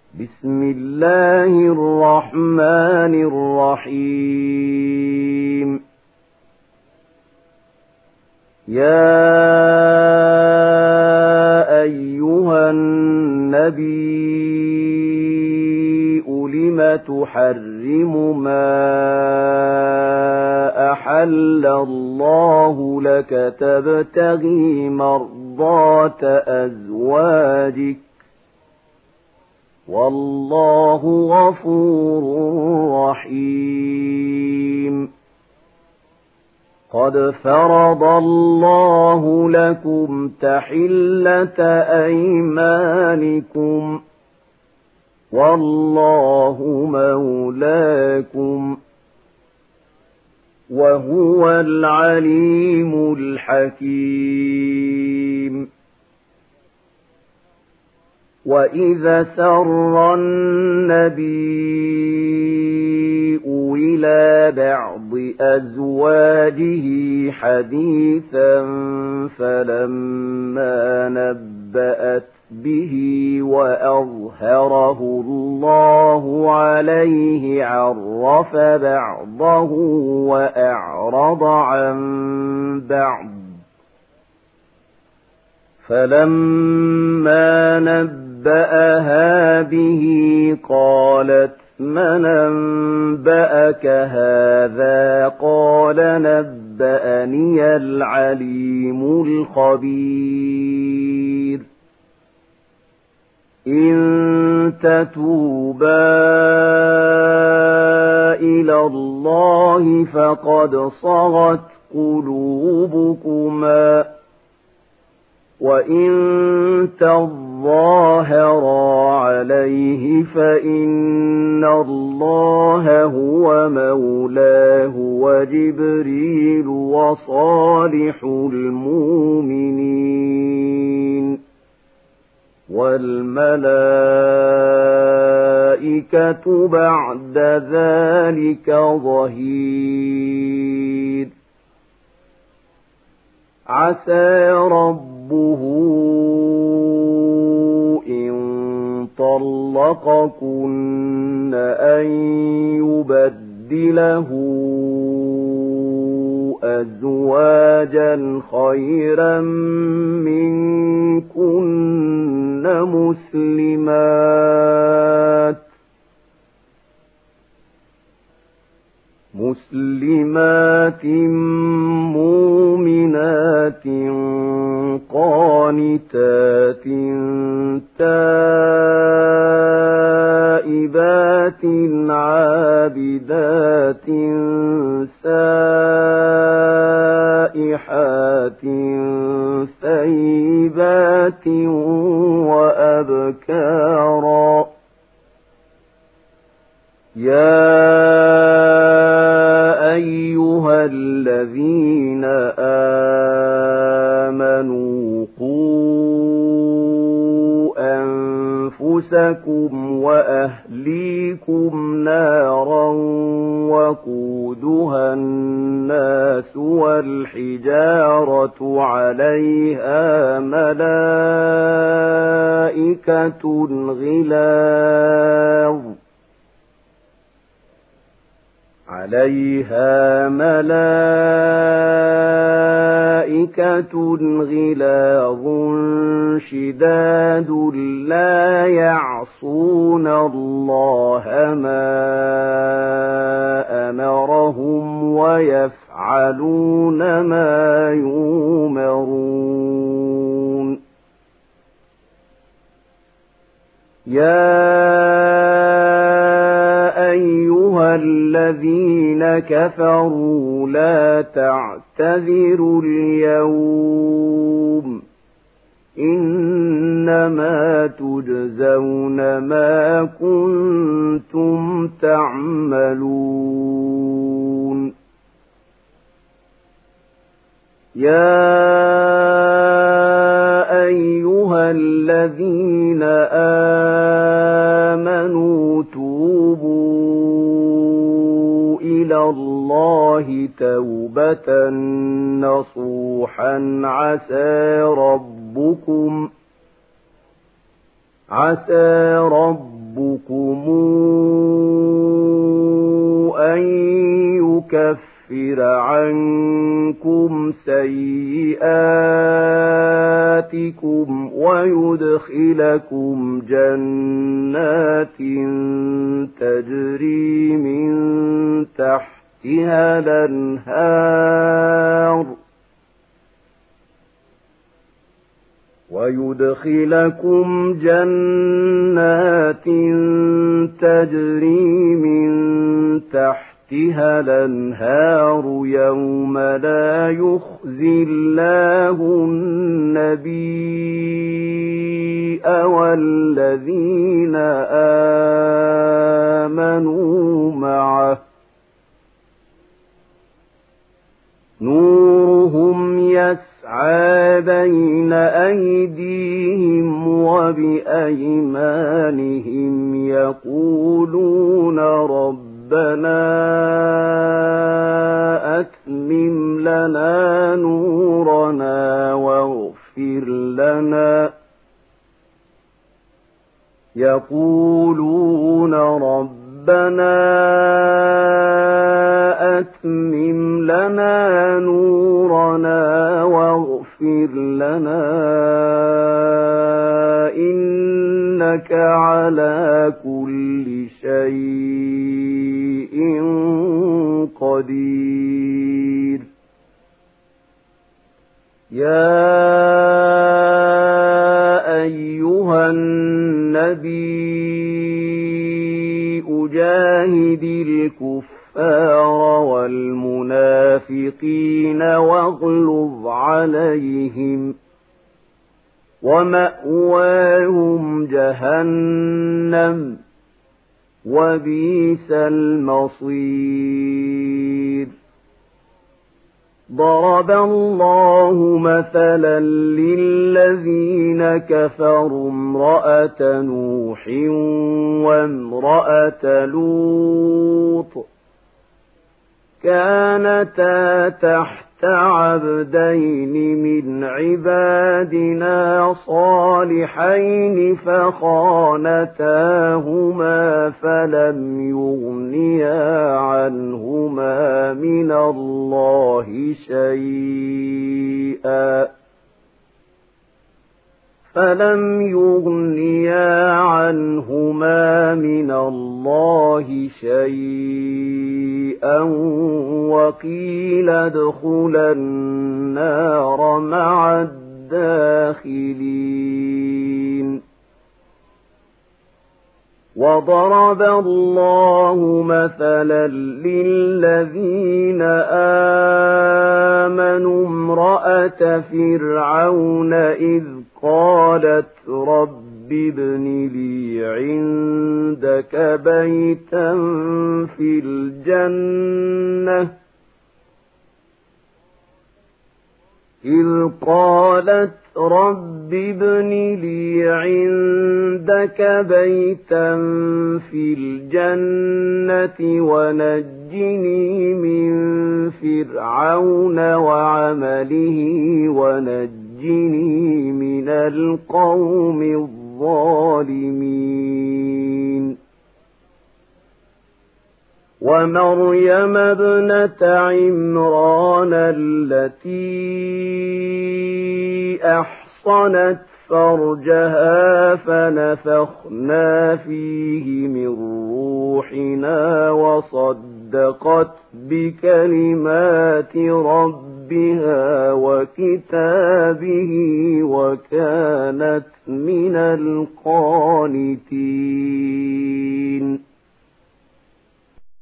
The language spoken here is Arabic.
بسم الله الرحمن الرحيم. يا أيها النبي لم تحرم ما أحل الله لك تبتغي مرضات أزواجك والله غفور رحيم. قد فرض الله لكم تحلة أيمانكم والله مولاكم وهو العليم الحكيم. وإذا سر النبي إلى بعض أزواجه حديثا فلما نبأت به وأظهره الله عليه عرف بعضه وأعرض عن بعض، فلما نبأها به قالت من أنبأك هذا؟ قال نبأني العليم الخبير. إن تتوبا إلى الله فقد صغت قلوبكما، وإن تظاهرا عليه فإن الله هو مولاه وجبريل وصالح المؤمنين والملائكة بعد ذلك ظهير. عسى ربه إن طلقكن أن يبدله أزواجا خيرا منكن مسلمات مؤمنات قانتات تائبات عابدات سائحات ثيبات وأبكارا. يا أيها الذين آمنوا قوا أنفسكم وأهليكم نارا وقودها الناس والحجارة عليها ملائكة غلاظ شداد لا يعصون الله ما أمرهم ويفعلون ما يؤمرون. يا أيها الذين كفروا لا تعتذروا اليوم إنما تجزون ما كنتم تعملون. يا أيها الذين آمنوا توبوا إلى الله توبة نصوحا عسى ربكم ربكم أن يكفر عنكم سيئاتكم ويدخلكم جنات تجري من تحتها الأنهار يوم لا يخزي الله النبي والذين آمنوا معه نورهم يسعى بين أيديهم وبأيمانهم يقولون ربنا أتمم لنا نورنا واغفر لنا إنك على كل شيء قدير. يا أيها النبي جاهد الكفار والمنافقين واغلظ عليهم ومأواهم جهنم وبئس المصير. ضرب الله مثلا للذين كفروا امرأة نوح وامرأة لوط كانتا تحت عبدين من عبادنا صالحين فخانتاهما فلم يغنيا عنهما من الله شيئا وقيل ادخلا النار مع الداخلين. وضرب الله مثلا للذين آمنوا امرأة فرعون إذ قالت رب ابن لي عندك بيتا في الجنة ونجني من فرعون وعمله ونجني من القوم الظالمين. ومريم ابنة عمران التي أحصنت فرجها فنفخنا فيه من روحنا وصدقت بكلمات ربها وكتابه وكانت من القانتين.